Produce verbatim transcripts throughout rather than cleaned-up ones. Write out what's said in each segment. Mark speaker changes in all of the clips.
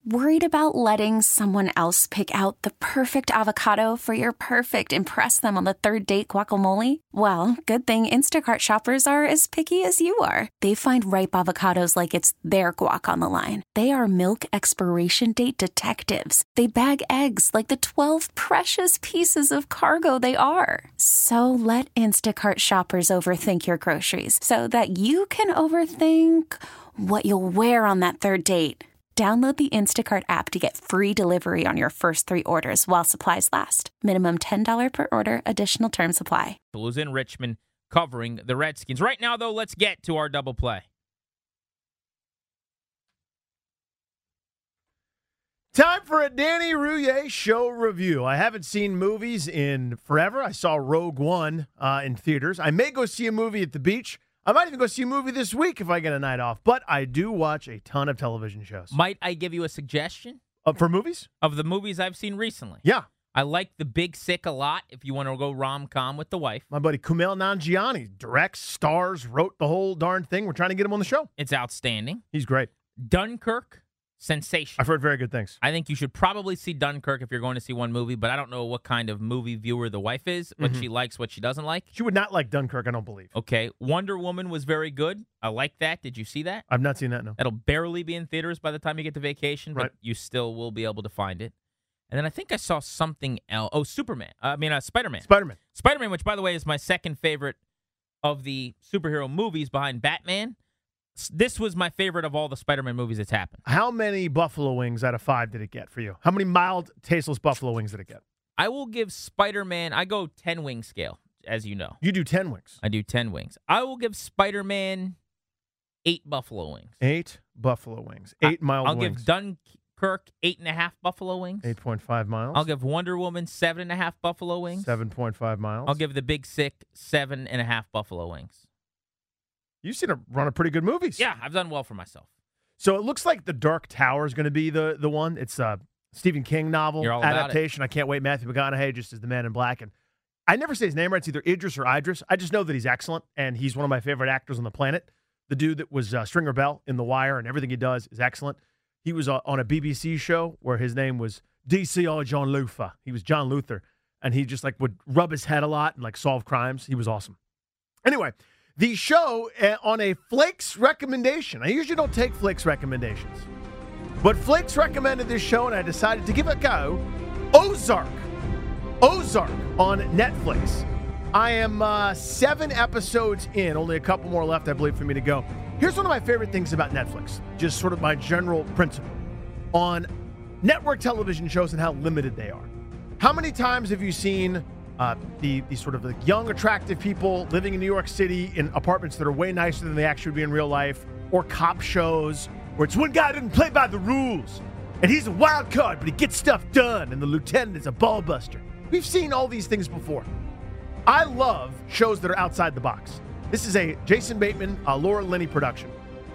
Speaker 1: Worried about letting someone else pick out the perfect avocado for your perfect impress them on the third date guacamole? Well, good thing Instacart shoppers are as picky as you are. They find ripe avocados like it's their guac on the line. They are milk expiration date detectives. They bag eggs like the twelve precious pieces of cargo they are. So let Instacart shoppers overthink your groceries so that you can overthink what you'll wear on that third date. Download the Instacart app to get free delivery on your first three orders while supplies last. Minimum ten dollars per order. Additional terms apply.
Speaker 2: Blues in Richmond covering the Redskins. Right now, though, let's get to our double play.
Speaker 3: Time for a Danny Rouillet show review. I haven't seen movies in forever. I saw Rogue One uh, in theaters. I may go see a movie at the beach. I might even go see a movie this week if I get a night off. But I do watch a ton of television shows.
Speaker 2: Might I give you a suggestion?
Speaker 3: Uh, for movies?
Speaker 2: Of the movies I've seen recently.
Speaker 3: Yeah.
Speaker 2: I like The Big Sick a lot if you want to go rom-com with the wife.
Speaker 3: My buddy Kumail Nanjiani directs, stars, wrote the whole darn thing. We're trying to get him on the show.
Speaker 2: It's outstanding.
Speaker 3: He's great.
Speaker 2: Dunkirk, sensation.
Speaker 3: I've heard very good things.
Speaker 2: I think you should probably see Dunkirk if you're going to see one movie, but I don't know what kind of movie viewer the wife is, what mm-hmm. she likes, what she doesn't like.
Speaker 3: She would not like Dunkirk, I don't believe.
Speaker 2: Okay. Wonder Woman was very good. I like that. Did you see that?
Speaker 3: I've not seen that, no.
Speaker 2: That'll barely be in theaters by the time you get to vacation, but
Speaker 3: right.
Speaker 2: you still will be able to find it. And then I think I saw something else. Oh, Superman. Uh, I mean, uh, Spider-Man.
Speaker 3: Spider-Man.
Speaker 2: Spider-Man, which, by the way, is my second favorite of the superhero movies behind Batman. This was my favorite of all the Spider-Man movies that's happened.
Speaker 3: How many buffalo wings out of five did it get for you? How many mild, tasteless buffalo wings did it get?
Speaker 2: I will give Spider-Man, I go ten-wing scale, as you know.
Speaker 3: You do ten wings.
Speaker 2: I do ten wings. I will give Spider-Man eight buffalo wings.
Speaker 3: Eight buffalo wings. Eight
Speaker 2: I,
Speaker 3: mild
Speaker 2: I'll
Speaker 3: wings.
Speaker 2: give Dunkirk eight and a half buffalo wings.
Speaker 3: eight point five miles.
Speaker 2: I'll give Wonder Woman seven and a half buffalo wings.
Speaker 3: seven point five miles.
Speaker 2: I'll give The Big Sick seven and a half buffalo wings.
Speaker 3: You've seen a run of pretty good movies.
Speaker 2: Yeah, I've done well for myself.
Speaker 3: So it looks like The Dark Tower is going to be the the one. It's a Stephen King novel
Speaker 2: You're all about
Speaker 3: adaptation.
Speaker 2: it.
Speaker 3: I can't wait. Matthew McConaughey just as the Man in Black. And I never say his name right. It's either Idris or Idris. I just know that he's excellent, and he's one of my favorite actors on the planet. The dude that was uh, Stringer Bell in The Wire and everything he does is excellent. He was uh, on a B B C show where his name was D C I John Luther. He was John Luther, and he just like would rub his head a lot and like solve crimes. He was awesome. Anyway, the show uh, on a Flakes recommendation. I usually don't take Flakes recommendations, but Flakes recommended this show, and I decided to give it a go. Ozark. Ozark on Netflix. I am uh, seven episodes in, only a couple more left, I believe, for me to go. Here's one of my favorite things about Netflix, just sort of my general principle on network television shows and how limited they are. How many times have you seen uh, the, the sort of the young, attractive people living in New York City in apartments that are way nicer than they actually would be in real life, or cop shows where it's one guy didn't play by the rules, and he's a wild card, but he gets stuff done, and the lieutenant is a ball buster. We've seen all these things before. I love shows that are outside the box. This is a Jason Bateman, uh, Laura Linney production.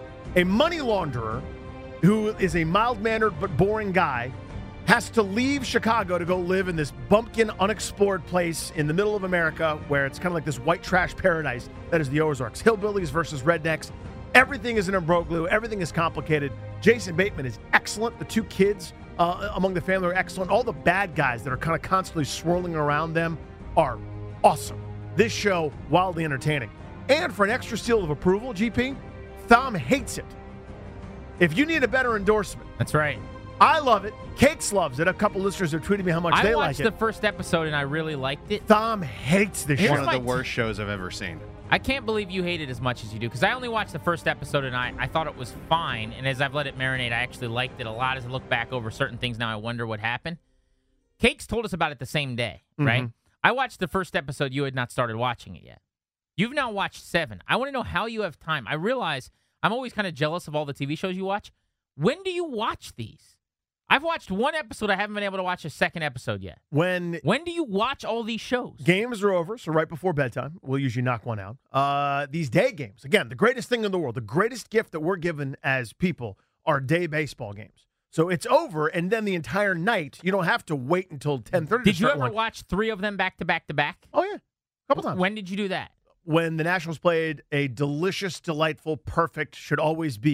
Speaker 3: A money launderer who is a mild-mannered but boring guy has to leave Chicago to go live in this bumpkin, unexplored place in the middle of America where it's kind of like this white trash paradise that is the Ozarks. Hillbillies versus rednecks. Everything is an imbroglio. Everything is complicated. Jason Bateman is excellent. The two kids uh, among the family are excellent. All the bad guys that are kind of constantly swirling around them are awesome. This show, wildly entertaining. And for an extra seal of approval, G P, Thom hates it. If you need a better endorsement.
Speaker 2: That's right.
Speaker 3: I love it. Cakes loves it. A couple listeners have tweeted me how much
Speaker 2: I
Speaker 3: they like it.
Speaker 2: I watched the first episode and I really liked it.
Speaker 3: Thom hates this
Speaker 2: Here's
Speaker 3: show.
Speaker 4: One of the
Speaker 2: t-
Speaker 4: worst shows I've ever seen.
Speaker 2: I can't believe you hate it as much as you do, because I only watched the first episode and I, I thought it was fine. And as I've let it marinate, I actually liked it a lot. As I look back over certain things now, I wonder what happened. Cakes told us about it the same day, right?
Speaker 3: Mm-hmm.
Speaker 2: I watched the first episode. You had not started watching it yet. You've now watched seven. I want to know how you have time. I realize I'm always kind of jealous of all the T V shows you watch. When do you watch these? I've watched one episode. I haven't been able to watch a second episode yet.
Speaker 3: When
Speaker 2: when do you watch all these shows?
Speaker 3: Games are over, so right before bedtime, we'll usually knock one out. Uh, these day games, again, the greatest thing in the world, the greatest gift that we're given as people are day baseball games. So it's over, and then the entire night, you don't have to wait until ten thirty.
Speaker 2: Did you ever one. watch three of them back to back to back?
Speaker 3: Oh, yeah. A couple times.
Speaker 2: When did you do that?
Speaker 3: When the Nationals played a delicious, delightful, perfect, should always be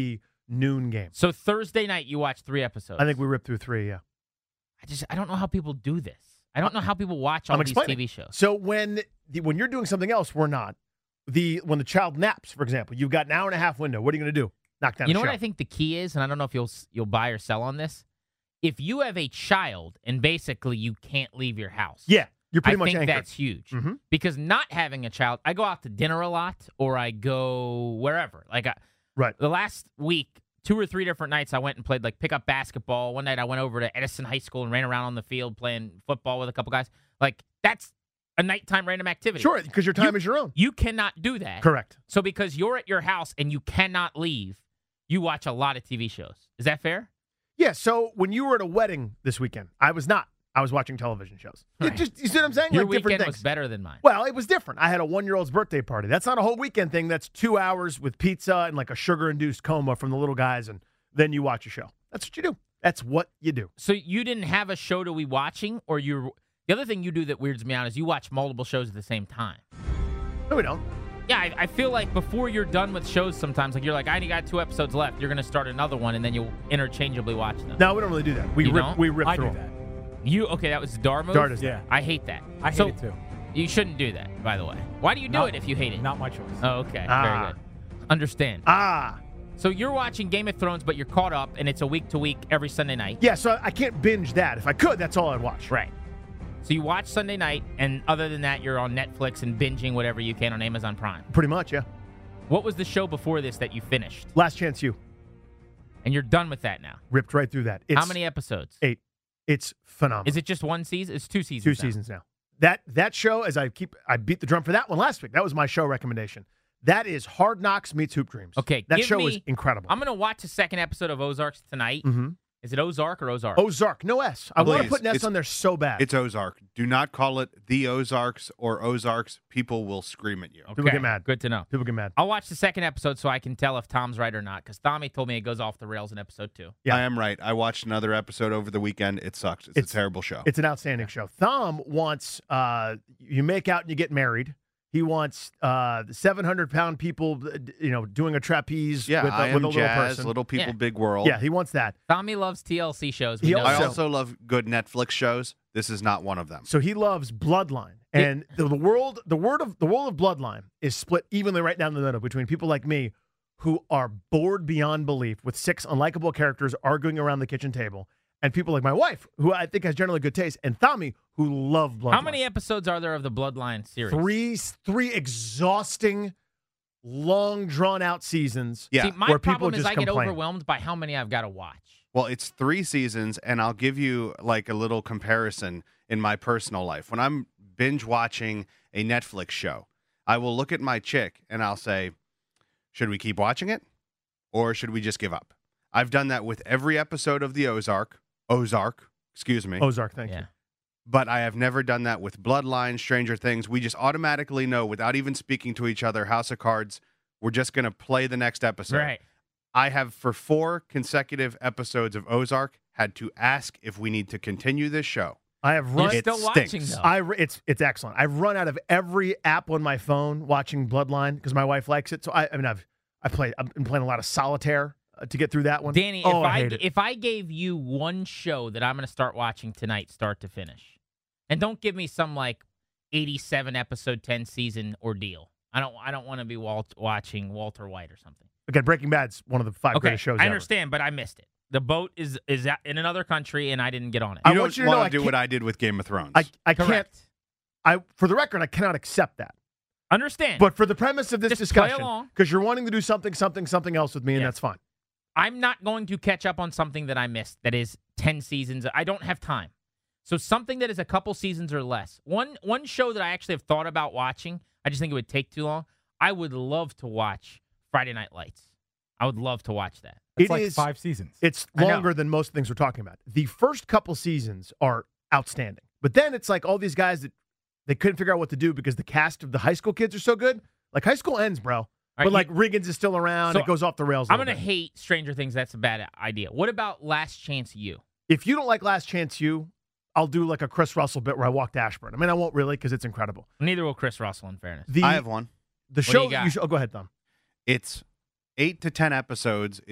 Speaker 3: noon game.
Speaker 2: So Thursday night, you watch three episodes.
Speaker 3: I think we ripped through three, yeah.
Speaker 2: I just I don't know how people do this. I don't know how people watch all
Speaker 3: I'm
Speaker 2: these
Speaker 3: explaining.
Speaker 2: T V shows.
Speaker 3: So when the, when you're doing something else, we're not. The When the child naps, for example, you've got an hour and a half window. What are you going to do? Knock down
Speaker 2: You
Speaker 3: a
Speaker 2: know
Speaker 3: show.
Speaker 2: what I think the key is, and I don't know if you'll you'll buy or sell on this. If you have a child and basically you can't leave your house,
Speaker 3: Yeah, you're pretty
Speaker 2: I
Speaker 3: much
Speaker 2: think
Speaker 3: anchored.
Speaker 2: that's huge.
Speaker 3: Mhm.
Speaker 2: Because not having a child, I go out to dinner a lot, or I go wherever. Like I,
Speaker 3: Right.
Speaker 2: the last week, two or three different nights, I went and played like pickup basketball. One night, I went over to Edison High School and ran around on the field playing football with a couple guys. Like that's a nighttime random activity.
Speaker 3: Sure, because your time
Speaker 2: You-
Speaker 3: is your own.
Speaker 2: You cannot do that.
Speaker 3: Correct.
Speaker 2: So because you're at your house and you cannot leave, you watch a lot of T V shows. Is that fair?
Speaker 3: Yeah, so when you were at a wedding this weekend, I was not. I was watching television shows. It
Speaker 2: Right.
Speaker 3: just, you see what I'm saying?
Speaker 2: Your
Speaker 3: like different
Speaker 2: weekend
Speaker 3: things.
Speaker 2: was better than mine.
Speaker 3: Well, it was different. I had a one-year-old's birthday party. That's not a whole weekend thing. That's two hours with pizza and like a sugar-induced coma from the little guys, and then you watch a show. That's what you do. That's what you do.
Speaker 2: So you didn't have a show to be watching, or you? The other thing you do that weirds me out is you watch multiple shows at the same time.
Speaker 3: No, we don't.
Speaker 2: Yeah, I, I feel like before you're done with shows, sometimes like you're like, I only got two episodes left. You're gonna start another one, and then you'll interchangeably watch them.
Speaker 3: No, we don't really do that. We
Speaker 2: You
Speaker 3: rip.
Speaker 2: don't?
Speaker 3: We rip
Speaker 4: I
Speaker 3: through
Speaker 4: do
Speaker 3: them.
Speaker 4: that.
Speaker 2: You okay? That was the Dar move.
Speaker 3: Dar does
Speaker 4: Yeah.
Speaker 2: I hate that.
Speaker 4: I hate
Speaker 2: so,
Speaker 4: it too.
Speaker 2: You shouldn't do that, by the way. Why do you do
Speaker 4: Not-
Speaker 2: it if you hate it?
Speaker 4: Not my choice.
Speaker 2: Oh, okay.
Speaker 3: Ah.
Speaker 2: Very good. Understand.
Speaker 3: Ah,
Speaker 2: So you're watching Game of Thrones, but you're caught up, and it's a week to week every Sunday night.
Speaker 3: yeah. So I can't binge that. If I could, that's all I'd watch.
Speaker 2: Right. So you watch Sunday night, and other than that, you're on Netflix and binging whatever you can on Amazon Prime.
Speaker 3: Pretty much, yeah.
Speaker 2: What was the show before this that you finished?
Speaker 3: Last Chance U.
Speaker 2: And you're done with that now.
Speaker 3: Ripped right through that. It's
Speaker 2: How many episodes?
Speaker 3: Eight. It's phenomenal.
Speaker 2: Is it just one season? It's two seasons.
Speaker 3: Two
Speaker 2: now.
Speaker 3: seasons now. That that show, as I keep, I beat the drum for that one last week. That was my show recommendation. That is Hard Knocks meets Hoop Dreams.
Speaker 2: Okay,
Speaker 3: that
Speaker 2: give
Speaker 3: show
Speaker 2: me-
Speaker 3: is incredible.
Speaker 2: I'm going to watch the second episode of Ozarks tonight.
Speaker 3: mm-hmm.
Speaker 2: Is it Ozark or Ozark?
Speaker 3: Ozark, no S. I want to
Speaker 5: Please,
Speaker 3: put an S
Speaker 5: it's-
Speaker 3: on there so bad.
Speaker 5: It's Ozark. Do not call it the Ozarks orOzarks. People will scream at you.
Speaker 2: Okay,
Speaker 3: People get mad.
Speaker 2: Good to know.
Speaker 3: People get mad.
Speaker 2: I'll watch the second episode so I can tell if Tom's right or not, because Tommy told me it goes off the rails in episode two.
Speaker 3: Yeah.
Speaker 5: I am right. I watched another episode over the weekend. It sucked. It's,
Speaker 3: It's-
Speaker 5: a terrible show.
Speaker 3: It's an outstanding show. Thom wants uh, you make out and you get married. He wants uh, seven hundred pound people, you know, doing a trapeze
Speaker 5: yeah,
Speaker 3: with, a,
Speaker 5: I am
Speaker 3: with a little
Speaker 5: jazz,
Speaker 3: person.
Speaker 5: Little People,
Speaker 2: Yeah.
Speaker 5: Big World.
Speaker 3: Yeah, he wants that.
Speaker 2: Tommy loves T L C shows. We
Speaker 3: He
Speaker 2: know
Speaker 5: I
Speaker 2: that.
Speaker 3: also-
Speaker 5: also love good Netflix shows. This is not one of them.
Speaker 3: So he loves Bloodline, and the, the world, the word of the world of Bloodline is split evenly right down the middle between people like me, who are bored beyond belief with six unlikable characters arguing around the kitchen table, and people like my wife, who I think has generally good taste, and Tommy, who love Bloodline.
Speaker 2: How many episodes are there of the Bloodline series?
Speaker 3: Three, three exhausting, long, drawn out seasons.
Speaker 5: Yeah.
Speaker 2: See, my
Speaker 3: where people
Speaker 2: problem is
Speaker 3: just
Speaker 2: I get
Speaker 3: complain.
Speaker 2: overwhelmed by how many I've got to watch.
Speaker 5: Well, it's three seasons, and I'll give you like a little comparison in my personal life. When I'm binge watching a Netflix show, I will look at my chick and I'll say, should we keep watching it or should we just give up? I've done that with every episode of the Ozark, Ozark, excuse me.
Speaker 3: Ozark, thank
Speaker 2: Yeah.
Speaker 3: you.
Speaker 5: But I have never done that with Bloodline, Stranger Things. We just automatically know without even speaking to each other, House of Cards, we're just going to play the next episode.
Speaker 2: Right.
Speaker 5: I have, for four consecutive episodes of Ozark, had to ask if we need to continue this show.
Speaker 3: I have
Speaker 2: You're
Speaker 3: run.
Speaker 5: It
Speaker 2: still
Speaker 5: stinks.
Speaker 2: watching, though.
Speaker 3: I re- it's it's excellent. I've run out of every app on my phone watching Bloodline because my wife likes it. So I, I mean, I've I played. I've been playing a lot of solitaire uh, to get through that one.
Speaker 2: Danny,
Speaker 3: oh,
Speaker 2: if
Speaker 3: I
Speaker 2: I,
Speaker 3: hate it.
Speaker 2: if I gave you one show that I'm going to start watching tonight, start to finish, and don't give me some like eighty-seven episode, ten season ordeal. I don't I don't want to be Walt, watching Walter White or something.
Speaker 3: Again, Breaking Bad's one of the five
Speaker 2: Okay,
Speaker 3: greatest shows
Speaker 2: I
Speaker 3: ever.
Speaker 2: understand, but I missed it. The boat is is at- in another country, and I didn't get on it.
Speaker 3: I
Speaker 5: You
Speaker 3: want
Speaker 5: don't
Speaker 3: you to know
Speaker 5: want
Speaker 3: I
Speaker 5: to do
Speaker 3: can't-
Speaker 5: what I did with Game of Thrones.
Speaker 3: I I can't.
Speaker 2: Correct.
Speaker 3: I for the record, I cannot accept that.
Speaker 2: Understand.
Speaker 3: But for the premise of this
Speaker 2: Just play
Speaker 3: discussion,
Speaker 2: along.
Speaker 3: because you're wanting to do something, something, something else with me, and
Speaker 2: Yeah.
Speaker 3: that's fine.
Speaker 2: I'm not going to catch up on something that I missed that is ten seasons. I don't have time. So something that is a couple seasons or less. One one show that I actually have thought about watching, I just think it would take too long. I would love to watch Friday Night Lights. I would love to watch that.
Speaker 4: It's
Speaker 3: It
Speaker 4: like
Speaker 3: is-
Speaker 4: five seasons.
Speaker 3: It's
Speaker 2: I know.
Speaker 3: longer than most things we're talking about. The first couple seasons are outstanding, but then it's like all these guys that they couldn't figure out what to do because the cast of the high school kids are so good. Like high school ends, bro.
Speaker 2: right,
Speaker 3: but like
Speaker 2: you-
Speaker 3: Riggins is still around.
Speaker 2: So
Speaker 3: it goes off the rails. i
Speaker 2: I'm going to hate Stranger Things. That's a bad idea. What about Last Chance U?
Speaker 3: If you don't like Last Chance U, I'll do like a Chris Russell bit where I walk to Ashburn. I mean, I won't really because it's incredible.
Speaker 2: Neither will Chris Russell, in fairness.
Speaker 3: The
Speaker 5: I have one.
Speaker 3: the
Speaker 2: do
Speaker 3: show.
Speaker 2: you got?
Speaker 3: should, oh, go ahead, Tom.
Speaker 5: It's eight to ten episodes. It's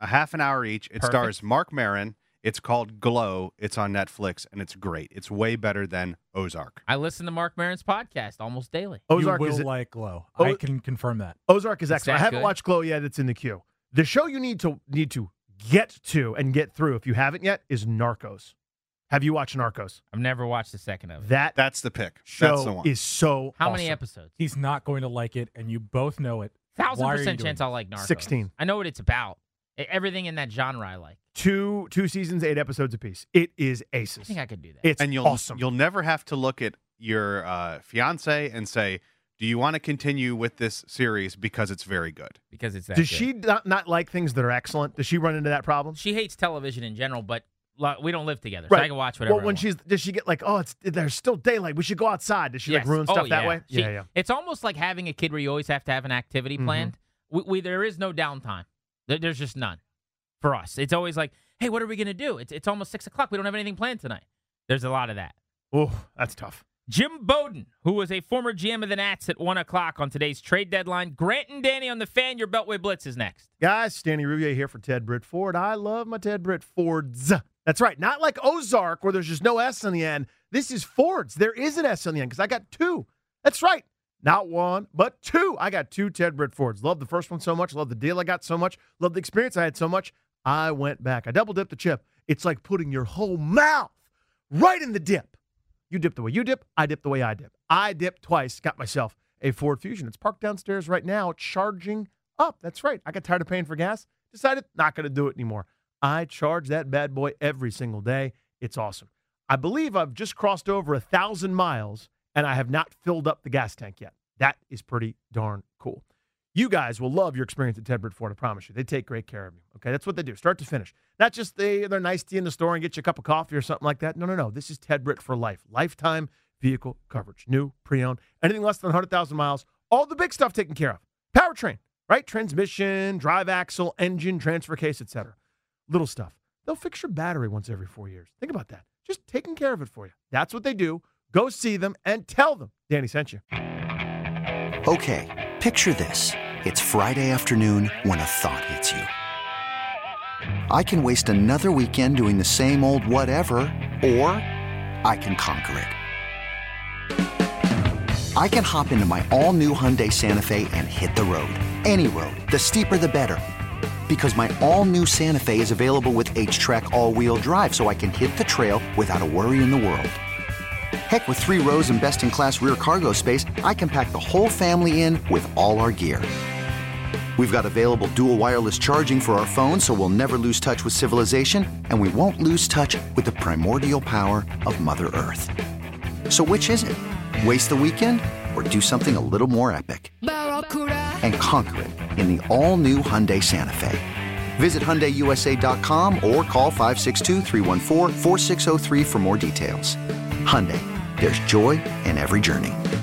Speaker 5: a half an hour each. It
Speaker 2: Perfect.
Speaker 5: stars Mark Maron. It's called Glow. It's on Netflix, and it's great. It's way better than Ozark.
Speaker 2: I listen to Mark Maron's podcast almost daily.
Speaker 3: Ozark
Speaker 4: you will
Speaker 3: is
Speaker 4: like Glow.
Speaker 3: O-
Speaker 4: I can confirm that.
Speaker 3: Ozark is
Speaker 2: Is
Speaker 3: excellent. I
Speaker 2: that
Speaker 3: haven't
Speaker 2: good?
Speaker 3: watched Glow yet. It's in the queue. The show you need to need to get to and get through, if you haven't yet, is Narcos. Have you watched Narcos?
Speaker 2: I've never watched a second of it.
Speaker 3: That
Speaker 5: That's the pick.
Speaker 3: show
Speaker 5: That's the one.
Speaker 3: is so
Speaker 2: How
Speaker 3: awesome.
Speaker 2: many episodes?
Speaker 4: He's not going to like it, and you both know it.
Speaker 2: Thousand
Speaker 4: Why are you
Speaker 2: percent
Speaker 4: doing
Speaker 2: chance
Speaker 4: this?
Speaker 2: I'll like Narcos.
Speaker 3: sixteen.
Speaker 2: I know what it's about. E- Everything in that genre I like.
Speaker 3: Two two seasons, eight episodes apiece. It is
Speaker 2: I
Speaker 3: aces.
Speaker 2: think I could do that.
Speaker 3: It's
Speaker 5: and you'll
Speaker 3: awesome.
Speaker 5: you'll never have to look at your uh, fiance and say, "Do you want to continue with this series because it's very good?"
Speaker 2: because it's that
Speaker 3: Does
Speaker 2: good.
Speaker 3: she not, not like things that are excellent? Does she run into that problem?
Speaker 2: She hates television in general, but lo- we don't live together, so
Speaker 3: Right.
Speaker 2: I can watch whatever.
Speaker 3: Well,
Speaker 2: I
Speaker 3: when
Speaker 2: want.
Speaker 3: she's does she get like, oh, it's there's still daylight. We should go outside. Does she like
Speaker 2: Yes.
Speaker 3: ruin
Speaker 2: Oh,
Speaker 3: stuff that
Speaker 2: yeah.
Speaker 3: way?
Speaker 2: She-
Speaker 3: yeah, yeah.
Speaker 2: It's almost like having a kid where you always have to have an activity
Speaker 3: Mhm.
Speaker 2: planned. We, we there is no downtime. There, there's just none for us. It's always like, hey, what are we gonna do? It's it's almost six o'clock. We don't have anything planned tonight. There's a lot of that.
Speaker 3: Oh, that's tough.
Speaker 2: Jim Bowden, who was a former G M of the Nats at one o'clock on today's trade deadline. Grant and Danny on the Fan. Your Beltway Blitz is next.
Speaker 3: Guys, Stanley Rouvier here for Ted Britt Ford. I love my Ted Britt Fords. That's right. Not like Ozark where there's just no S on the end. This is Fords. There is an S on the end because I got two. That's right. Not one, but two. I got two Ted Britt Fords. Love the first one so much. Love the deal I got so much. Love the experience I had so much. I went back. I double dipped the chip. It's like putting your whole mouth right in the dip. You dip the way you dip. I dip the way I dip. I dipped twice. Got myself a Ford Fusion. It's parked downstairs right now, charging up. That's right. I got tired of paying for gas. Decided not going to do it anymore. I charge that bad boy every single day. It's awesome. I believe I've just crossed over a thousand miles and I have not filled up the gas tank yet. That is pretty darn cool. You guys will love your experience at Ted Britt Ford, I promise you. They take great care of you. Okay, that's what they do, start to finish. Not just they, they're nice to you in the store and get you a cup of coffee or something like that. No, no, no. This is Ted Britt for life. Lifetime vehicle coverage. New, pre-owned, anything less than one hundred thousand miles. All the big stuff taken care of. Powertrain, right? Transmission, drive axle, engine, transfer case, et cetera. Little stuff. They'll fix your battery once every four years. Think about that. Just taking care of it for you. That's what they do. Go see them and tell them Danny sent you.
Speaker 6: Okay, picture this. It's Friday afternoon when a thought hits you. I can waste another weekend doing the same old whatever, or I can conquer it. I can hop into my all-new Hyundai Santa Fe and hit the road. Any road. The steeper, the better. Because my all-new Santa Fe is available with H-Track all-wheel drive, so I can hit the trail without a worry in the world. Heck, with three rows and best-in-class rear cargo space, I can pack the whole family in with all our gear. We've got available dual wireless charging for our phones, so we'll never lose touch with civilization, and we won't lose touch with the primordial power of Mother Earth. So which is it? Waste the weekend or do something a little more epic? And conquer it in the all-new Hyundai Santa Fe. Visit Hyundai U S A dot com or call five six two, three one four, four six zero three for more details. Hyundai, there's joy in every journey.